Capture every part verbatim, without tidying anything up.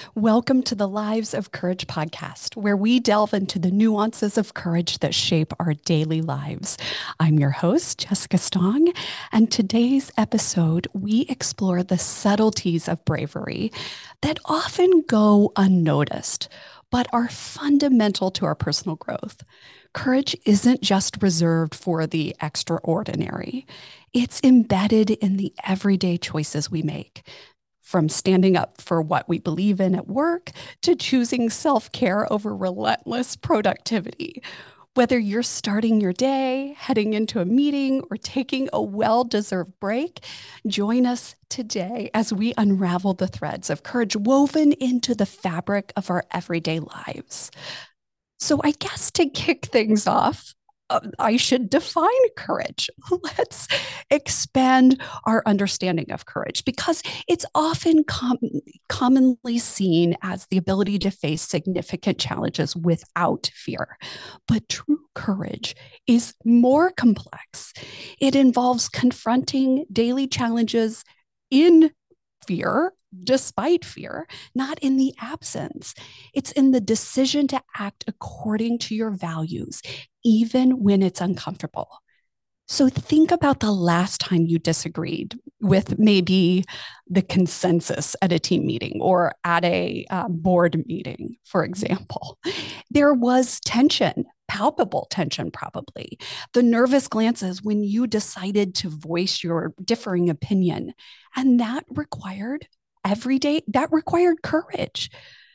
Welcome to the Lives of Courage podcast, where we delve into the nuances of courage that shape our daily lives. I'm your host, Jessica Stong, and today's episode, we explore the subtleties of bravery that often go unnoticed, but are fundamental to our personal growth. Courage isn't just reserved for the extraordinary, it's embedded in the everyday choices we make. From standing up for what we believe in at work to choosing self care over relentless productivity. Whether you're starting your day, heading into a meeting, or taking a well deserved break, join us today as we unravel the threads of courage woven into the fabric of our everyday lives. So, I guess to kick things off, uh, I should define courage. Let's expand our understanding of courage because it's often com- commonly seen as the ability to face significant challenges without fear. But true courage is more complex. It involves confronting daily challenges in fear, despite fear, not in the absence. It's in the decision to act according to your values, even when it's uncomfortable. So think about the last time you disagreed with maybe the consensus at a team meeting or at a uh, board meeting, for example. There was tension, palpable tension, probably. The nervous glances when you decided to voice your differing opinion. And that required every day, that required courage.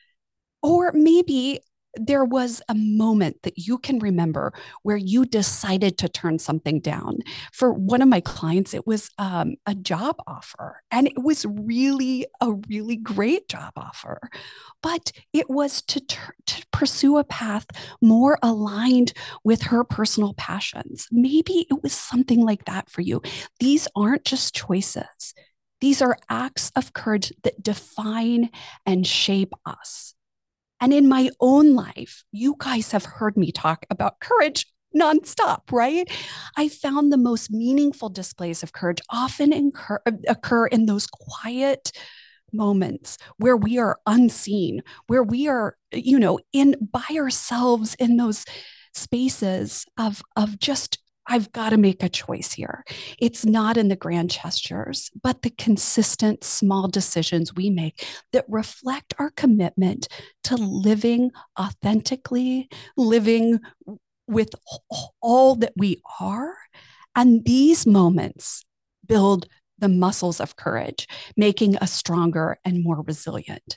Or maybe there was a moment that you can remember where you decided to turn something down. For one of my clients, it was um, a job offer, and it was really a really great job offer. But it was to, ter- to pursue a path more aligned with her personal passions. Maybe it was something like that for you. These aren't just choices, these are acts of courage that define and shape us. And in my own life, you guys have heard me talk about courage nonstop, right? I found the most meaningful displays of courage often incur, occur in those quiet moments where we are unseen, where we are, you know, in by ourselves in those spaces of of just I've got to make a choice here. It's not in the grand gestures, but the consistent small decisions we make that reflect our commitment to living authentically, living with all that we are. And these moments build the muscles of courage, making us stronger and more resilient.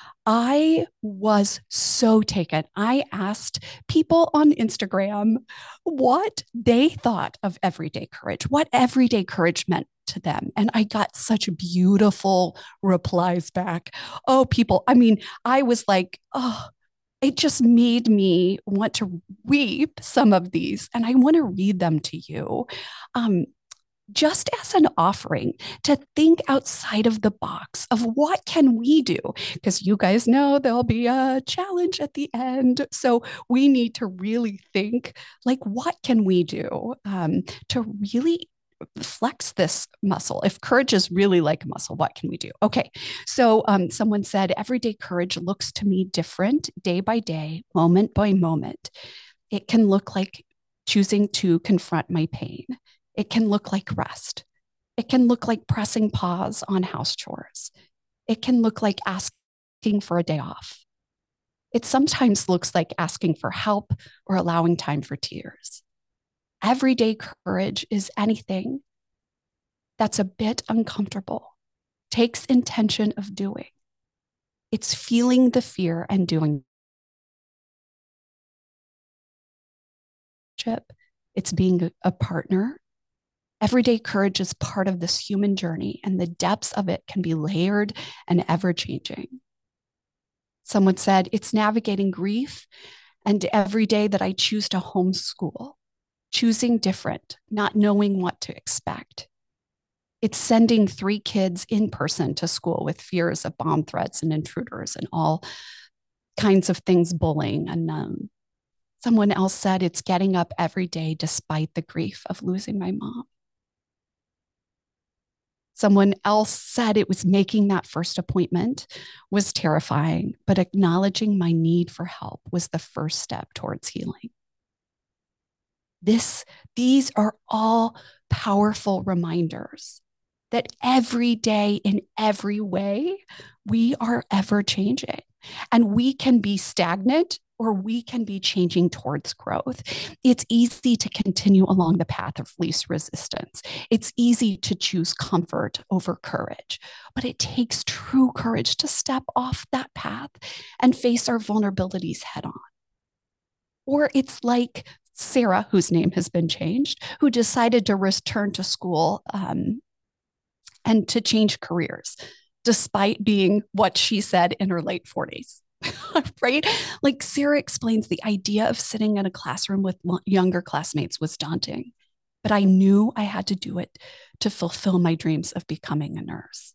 I was so taken. I asked people on Instagram what they thought of everyday courage, what everyday courage meant to them. And I got such beautiful replies back. Oh, people, I mean, I was like, oh, it just made me want to weep some of these, and I want to read them to you. Um, just as an offering to think outside of the box of what can we do, because you guys know there'll be a challenge at the end, so we need to really think like what can we do um, to really flex this muscle. If courage is really like a muscle, what can we do? Okay, so um, someone said everyday courage looks to me different day by day, moment by moment. It can look like choosing to confront my pain. It can look like rest. It can look like pressing pause on house chores. It can look like asking for a day off. It sometimes looks like asking for help or allowing time for tears. Everyday courage is anything that's a bit uncomfortable, takes intention of doing. It's feeling the fear and doing it. It's being a partner. Everyday courage is part of this human journey, and the depths of it can be layered and ever changing. Someone said, it's navigating grief, and every day that I choose to homeschool, choosing different, not knowing what to expect. It's sending three kids in person to school with fears of bomb threats and intruders and all kinds of things, bullying unknown. Someone else said, it's getting up every day despite the grief of losing my mom. Someone else said it was making that first appointment was terrifying, but acknowledging my need for help was the first step towards healing. This, these are all powerful reminders that every day in every way, we are ever changing and we can be stagnant or we can be changing towards growth. It's easy to continue along the path of least resistance. It's easy to choose comfort over courage, but it takes true courage to step off that path and face our vulnerabilities head on. Or it's like Sarah, whose name has been changed, who decided to return to school um, and to change careers, despite being what she said in her late forties. Right? Like Sarah explains, the idea of sitting in a classroom with younger classmates was daunting, but I knew I had to do it to fulfill my dreams of becoming a nurse.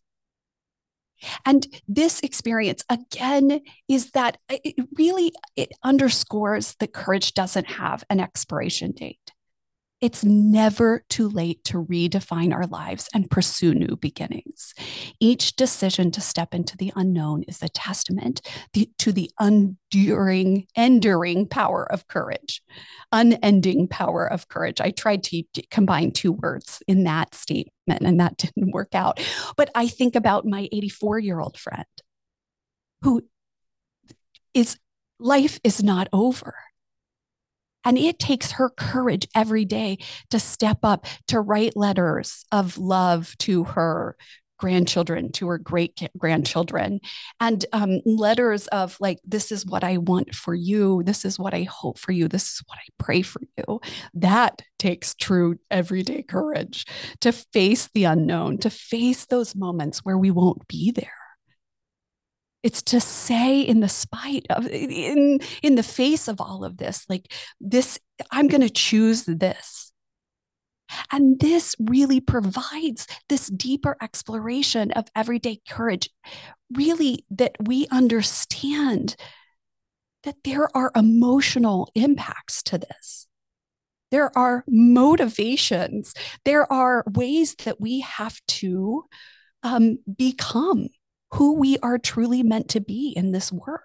And this experience, again, is that it really it underscores that courage doesn't have an expiration date. It's never too late to redefine our lives and pursue new beginnings. Each decision to step into the unknown is a testament to the enduring, enduring power of courage, unending power of courage. I tried to combine two words in that statement, and that didn't work out. But I think about my eighty-four-year-old friend who is, life is not over. And it takes her courage every day to step up, to write letters of love to her grandchildren, to her great grandchildren, and um, letters of like, this is what I want for you. This is what I hope for you. This is what I pray for you. That takes true everyday courage to face the unknown, to face those moments where we won't be there. It's to say in the spite of, in, in the face of all of this, like this, I'm going to choose this. And this really provides this deeper exploration of everyday courage, really that we understand that there are emotional impacts to this. There are motivations. There are ways that we have to um, become who we are truly meant to be in this work.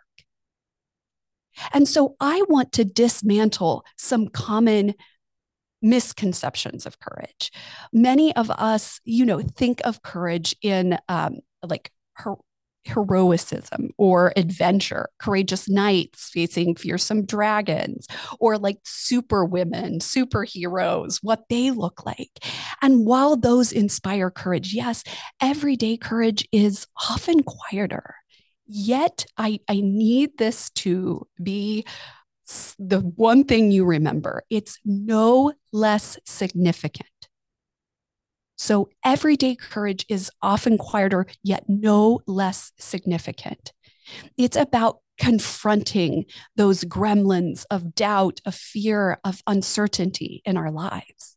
And so I want to dismantle some common misconceptions of courage. Many of us, you know, think of courage in um, like her heroicism or adventure, courageous knights facing fearsome dragons, or like super women, superheroes, what they look like. And while those inspire courage, yes, everyday courage is often quieter. Yet I, I need this to be the one thing you remember. It's no less significant. So everyday courage is often quieter, yet no less significant. It's about confronting those gremlins of doubt, of fear, of uncertainty in our lives.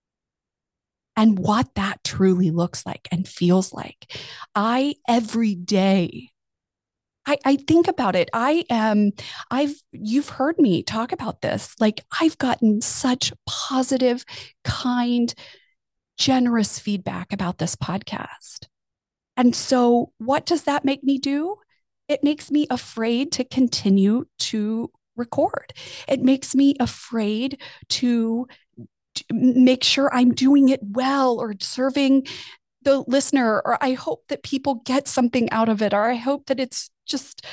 And what that truly looks like and feels like. I, every day, I, I think about it. I am, I've, you've heard me talk about this. Like, I've gotten such positive, kind, generous feedback about this podcast. And so, what does that make me do? It makes me afraid to continue to record. It makes me afraid to, to make sure I'm doing it well or serving the listener, or I hope that people get something out of it, or I hope that it's just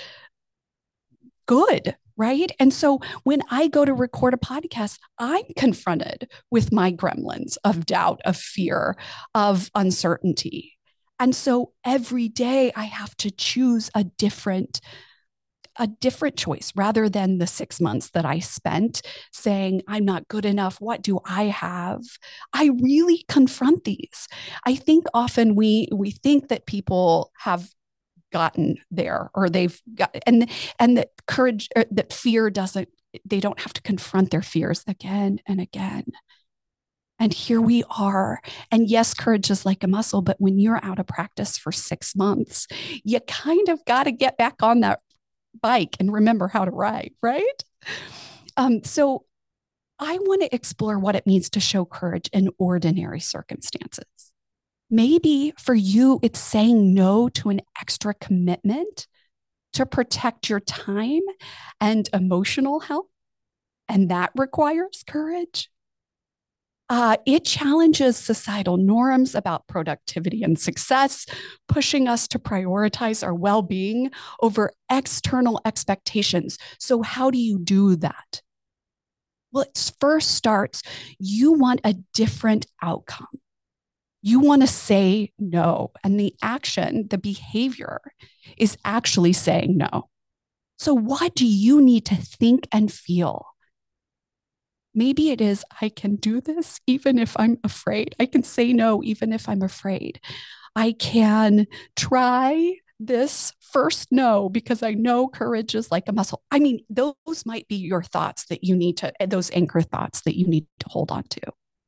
good. Right. And so when I go to record a podcast, I'm confronted with my gremlins of doubt, of fear, of uncertainty. And so every day I have to choose a different a different choice rather than the six months that I spent saying, I'm not good enough. What do I have? I really confront these. I think often we we think that people have gotten there, or they've got, and and that courage, that fear doesn't, they don't have to confront their fears again and again. And here we are. And yes, courage is like a muscle, but when you're out of practice for six months, you kind of got to get back on that bike and remember how to ride, right? Um, so I want to explore what it means to show courage in ordinary circumstances. Maybe for you, it's saying no to an extra commitment to protect your time and emotional health. And that requires courage. Uh, it challenges societal norms about productivity and success, pushing us to prioritize our well being over external expectations. So, how do you do that? Well, it first starts, you want a different outcome. You want to say no. And the action, the behavior is actually saying no. So, what do you need to think and feel? Maybe it is, I can do this even if I'm afraid. I can say no even if I'm afraid. I can try this first no because I know courage is like a muscle. I mean, those might be your thoughts that you need to, those anchor thoughts that you need to hold on to.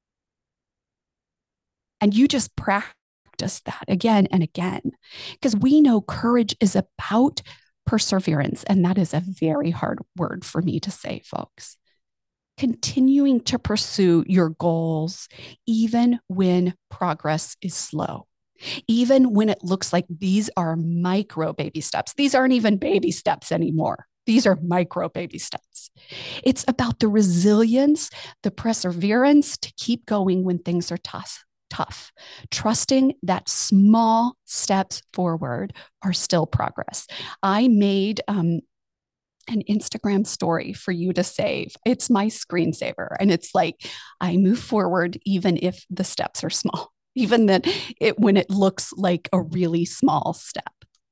And you just practice that again and again because we know courage is about perseverance. And that is a very hard word for me to say, folks. Continuing to pursue your goals, even when progress is slow, even when it looks like these are micro baby steps. These aren't even baby steps anymore. These are micro baby steps. It's about the resilience, the perseverance to keep going when things are tough. Tough, trusting that small steps forward are still progress. I made um, an Instagram story for you to save. It's my screensaver. And it's like, I move forward even if the steps are small, even that it when it looks like a really small step.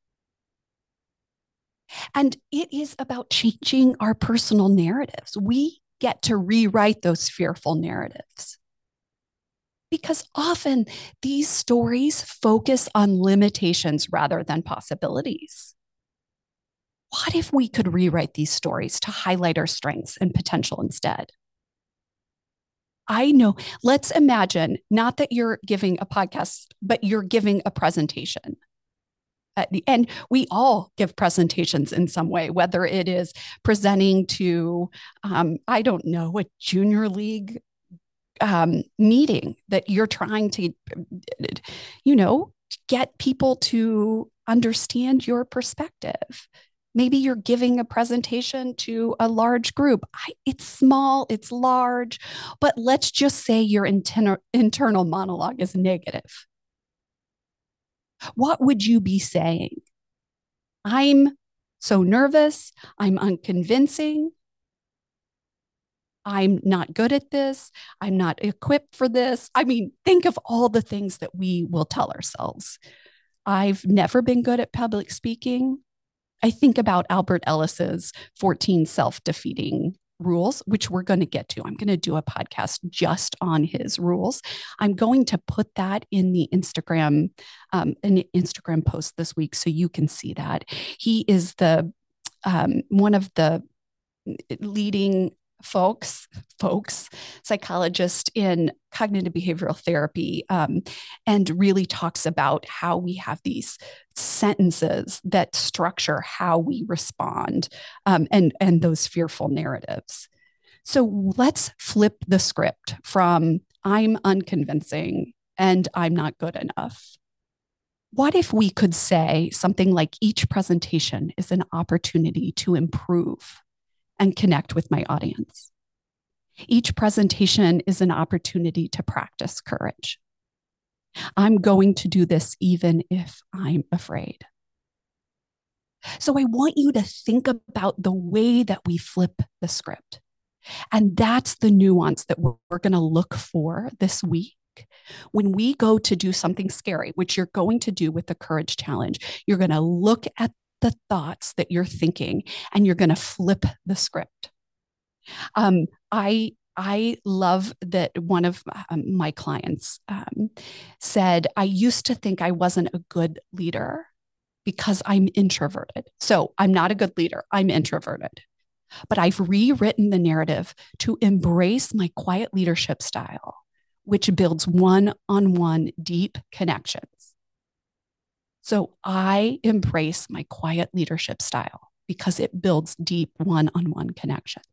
And it is about changing our personal narratives. We get to rewrite those fearful narratives. Because often these stories focus on limitations rather than possibilities. What if we could rewrite these stories to highlight our strengths and potential instead? I know, let's imagine not that you're giving a podcast, but you're giving a presentation. Uh, and we all give presentations in some way, whether it is presenting to, um, I don't know, a junior league um, meeting that you're trying to, you know, get people to understand your perspective. Maybe you're giving a presentation to a large group. I, it's small, it's large, but let's just say your inter- internal monologue is negative. What would you be saying? I'm so nervous. I'm unconvincing. I'm not good at this. I'm not equipped for this. I mean, think of all the things that we will tell ourselves. I've never been good at public speaking. I think about Albert Ellis's fourteen self-defeating rules, which we're going to get to. I'm going to do a podcast just on his rules. I'm going to put that in the Instagram, um, an Instagram post this week so you can see that. He is the um, one of the leading folks, folks, psychologist in cognitive behavioral therapy, um, and really talks about how we have these sentences that structure how we respond, um, and and those fearful narratives. So let's flip the script from I'm unconvincing and I'm not good enough. What if we could say something like each presentation is an opportunity to improve and connect with my audience? Each presentation is an opportunity to practice courage. I'm going to do this even if I'm afraid. So I want you to think about the way that we flip the script. And that's the nuance that we're, we're going to look for this week. When we go to do something scary, which you're going to do with the Courage Challenge, you're going to look at the thoughts that you're thinking and you're going to flip the script. Um, I I love that one of um, my clients um, said, I used to think I wasn't a good leader because I'm introverted. So I'm not a good leader. I'm introverted. But I've rewritten the narrative to embrace my quiet leadership style, which builds one-on-one deep connections. So I embrace my quiet leadership style because it builds deep one-on-one connections.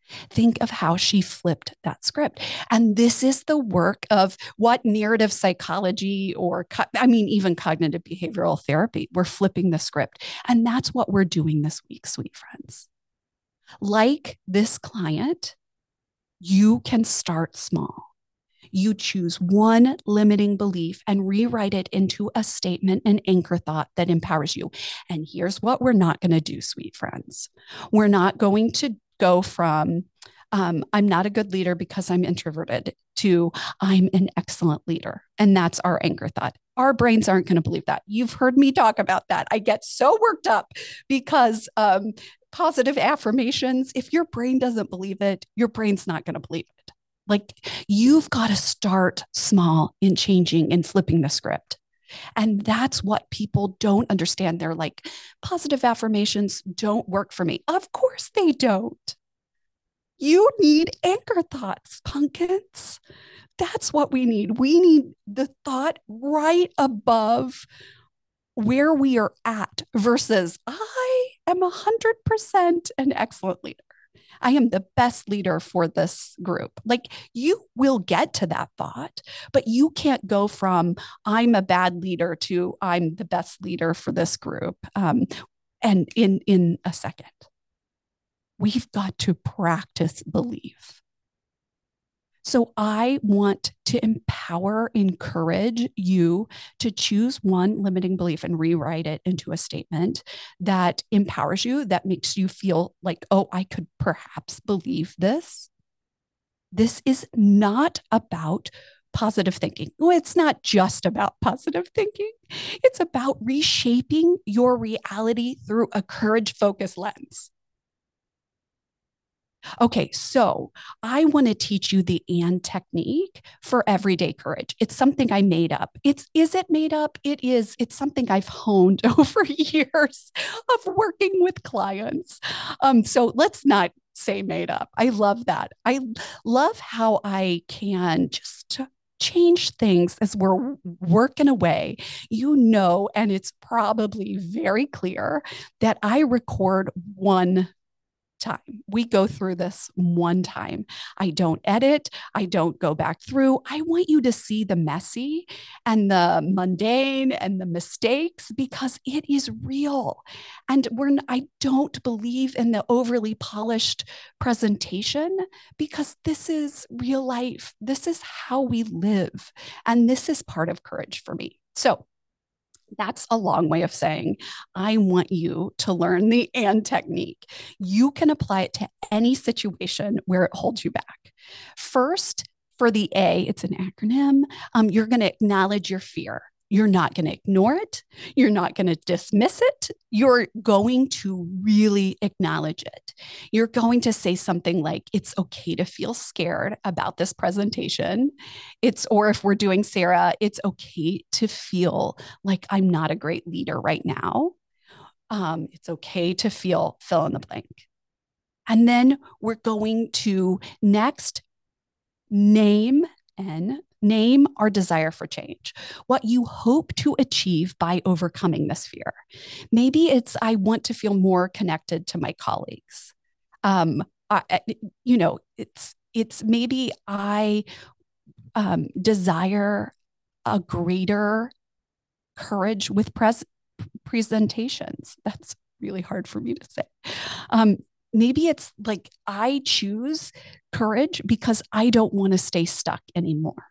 Think of how she flipped that script. And this is the work of what narrative psychology or, I mean, even cognitive behavioral therapy. We're flipping the script. And that's what we're doing this week, sweet friends. Like this client, you can start small. You choose one limiting belief and rewrite it into a statement, an anchor thought that empowers you. And here's what we're not going to do, sweet friends. We're not going to go from, um, I'm not a good leader because I'm introverted, to I'm an excellent leader. And that's our anchor thought. Our brains aren't going to believe that. You've heard me talk about that. I get so worked up because um, positive affirmations, if your brain doesn't believe it, your brain's not going to believe it. Like, you've got to start small in changing and flipping the script. And that's what people don't understand. They're like, positive affirmations don't work for me. Of course they don't. You need anchor thoughts, pumpkins. That's what we need. We need the thought right above where we are at versus I am one hundred percent an excellent leader. I am the best leader for this group. Like, you will get to that thought, but you can't go from I'm a bad leader to I'm the best leader for this group. Um, and in, in a second, we've got to practice belief. So I want to empower, encourage you to choose one limiting belief and rewrite it into a statement that empowers you, that makes you feel like, oh, I could perhaps believe this. This is not about positive thinking. Well, it's not just about positive thinking. It's about reshaping your reality through a courage-focused lens. Okay, so I want to teach you the and technique for everyday courage. It's something I made up. It's is it made up? It is. It's something I've honed over years of working with clients. Um, so let's not say made up. I love that. I love how I can just change things as we're working away. You know, and it's probably very clear that I record one time. We go through this one time. I don't edit. I don't go back through. I want you to see the messy and the mundane and the mistakes because it is real. And we're, I don't believe in the overly polished presentation because this is real life. This is how we live. And this is part of courage for me. So that's a long way of saying, I want you to learn the and technique. You can apply it to any situation where it holds you back. First, for the A, it's an acronym. Um, you're going to acknowledge your fear. You're not going to ignore it. You're not going to dismiss it. You're going to really acknowledge it. You're going to say something like, it's okay to feel scared about this presentation. It's, or if we're doing Sarah, it's okay to feel like I'm not a great leader right now. Um, it's okay to feel fill in the blank. And then we're going to next name and name our desire for change, what you hope to achieve by overcoming this fear. Maybe it's, I want to feel more connected to my colleagues. Um, I, you know, it's, it's maybe I um, desire a greater courage with pres- presentations. That's really hard for me to say. Um, maybe it's like I choose courage because I don't want to stay stuck anymore.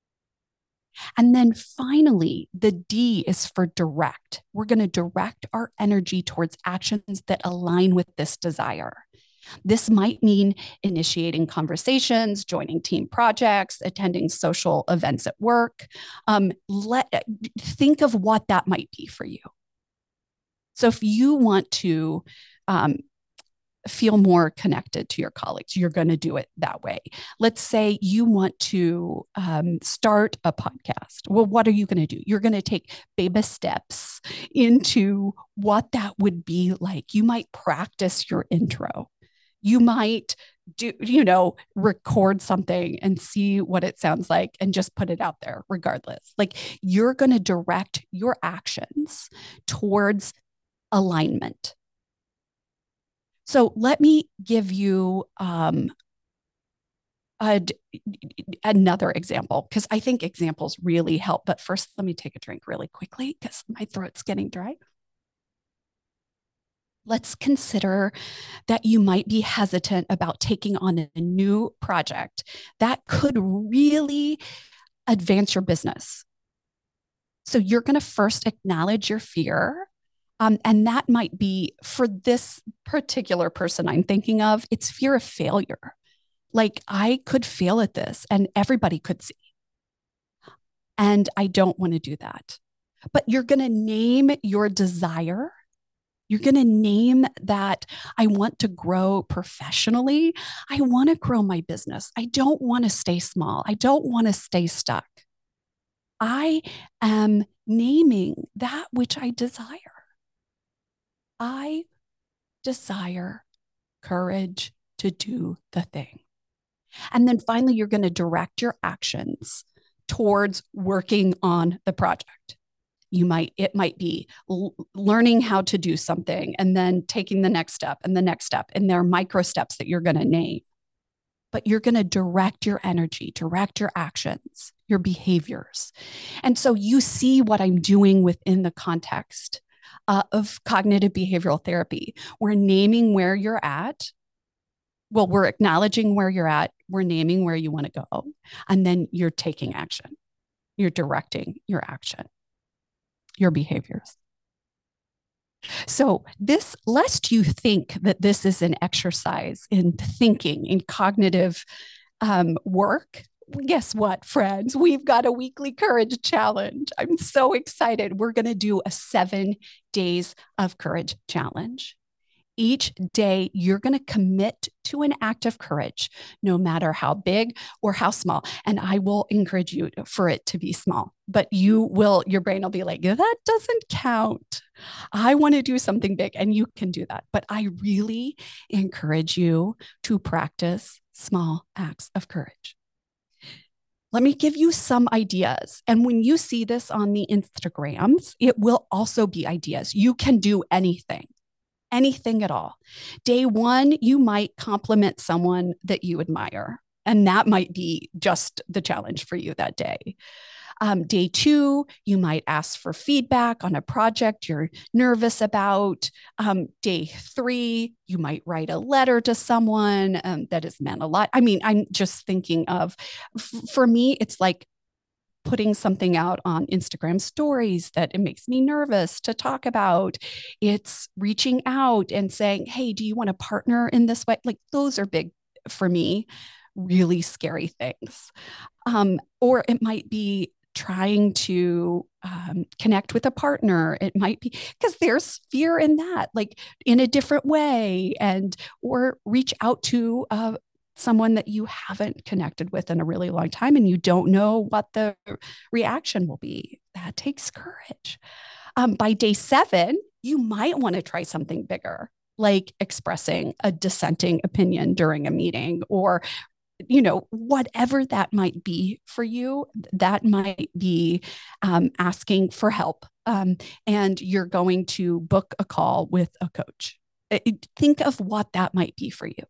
And then finally, the D is for direct. We're going to direct our energy towards actions that align with this desire. This might mean initiating conversations, joining team projects, attending social events at work. Um, let, think of what that might be for you. So if you want to um, feel more connected to your colleagues, you're going to do it that way. Let's say you want to um, start a podcast. Well, what are you going to do? You're going to take baby steps into what that would be like. You might practice your intro. You might do, you know, record something and see what it sounds like and just put it out there regardless. Like, you're going to direct your actions towards alignment. So let me give you um, a, another example, because I think examples really help. But first, let me take a drink really quickly because my throat's getting dry. Let's consider that you might be hesitant about taking on a new project that could really advance your business. So you're going to first acknowledge your fear. Um, and that might be for this particular person I'm thinking of, it's fear of failure. Like, I could fail at this and everybody could see. And I don't want to do that. But you're going to name your desire. You're going to name that I want to grow professionally. I want to grow my business. I don't want to stay small. I don't want to stay stuck. I am naming that which I desire. I desire courage to do the thing. And then finally, you're going to direct your actions towards working on the project. You might, it might be l- learning how to do something and then taking the next step and the next step. And there are micro steps that you're going to name, but you're going to direct your energy, direct your actions, your behaviors. And so you see what I'm doing within the context uh, of cognitive behavioral therapy. We're naming where you're at. Well, we're acknowledging where you're at. We're naming where you want to go. And then you're taking action. You're directing your action, your behaviors. So this, lest you think that this is an exercise in thinking, in cognitive um, work, guess what, friends? We've got a weekly courage challenge. I'm so excited. We're going to do a seven days of courage challenge. Each day, you're going to commit to an act of courage, no matter how big or how small. And I will encourage you for it to be small, but you will, your brain will be like, that doesn't count. I want to do something big, and you can do that. But I really encourage you to practice small acts of courage. Let me give you some ideas. And when you see this on the Instagrams, it will also be ideas. You can do anything. Anything at all. Day one, you might compliment someone that you admire, and that might be just the challenge for you that day. Um, day two, you might ask for feedback on a project you're nervous about. Um, day three, you might write a letter to someone um, that has meant a lot. I mean, I'm just thinking of, f- for me, it's like putting something out on Instagram stories that it makes me nervous to talk about. It's reaching out and saying, hey, do you want to partner in this way? Like, those are big for me, really scary things. Um, or it might be trying to um, connect with a partner. It might be because there's fear in that, like in a different way, and or reach out to uh, someone that you haven't connected with in a really long time and you don't know what the reaction will be. That takes courage. Um, by day seven, you might want to try something bigger, like expressing a dissenting opinion during a meeting, or you know, whatever that might be for you, that might be um, asking for help. Um, and you're going to book a call with a coach. Think of what that might be for you.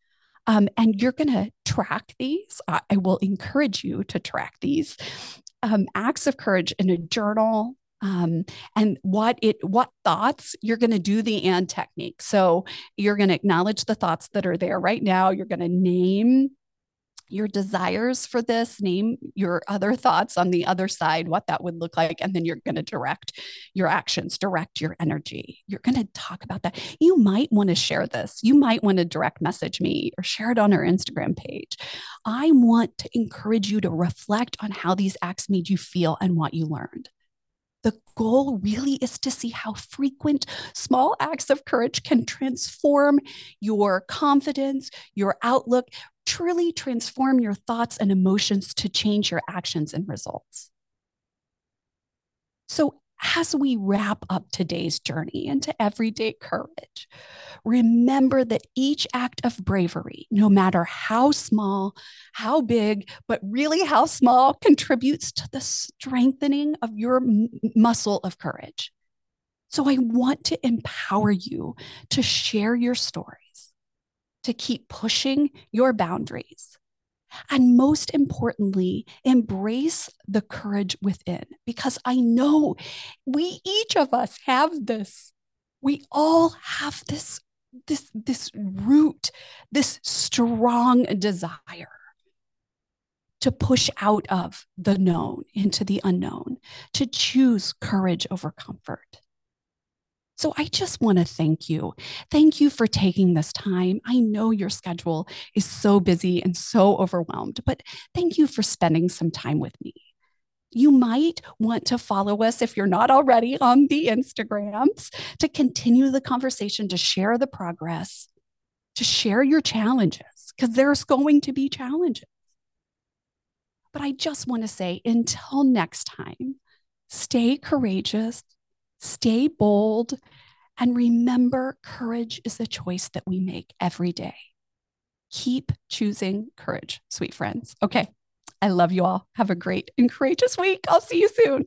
Um, and you're going to track these. I, I will encourage you to track these um, acts of courage in a journal. Um, and what it what thoughts you're going to do the and technique. So you're going to acknowledge the thoughts that are there right now. You're going to name your desires for this, name your other thoughts on the other side, what that would look like. And then you're going to direct your actions, direct your energy. You're going to talk about that. You might want to share this. You might want to direct message me or share it on our Instagram page. I want to encourage you to reflect on how these acts made you feel and what you learned. The goal really is to see how frequent small acts of courage can transform your confidence, your outlook, truly transform your thoughts and emotions to change your actions and results. So, as we wrap up today's journey into everyday courage, remember that each act of bravery, no matter how small, how big, but really how small, contributes to the strengthening of your m- muscle of courage. So I want to empower you to share your story, to keep pushing your boundaries. And most importantly, embrace the courage within, because I know we, each of us have this. We all have this, this, this root, this strong desire to push out of the known into the unknown, to choose courage over comfort. So I just want to thank you. Thank you for taking this time. I know your schedule is so busy and so overwhelmed, but thank you for spending some time with me. You might want to follow us if you're not already on the Instagrams to continue the conversation, to share the progress, to share your challenges, because there's going to be challenges. But I just want to say, until next time, stay courageous, stay bold, and remember, courage is a choice that we make every day. Keep choosing courage, sweet friends. Okay, I love you all. Have a great and courageous week. I'll see you soon.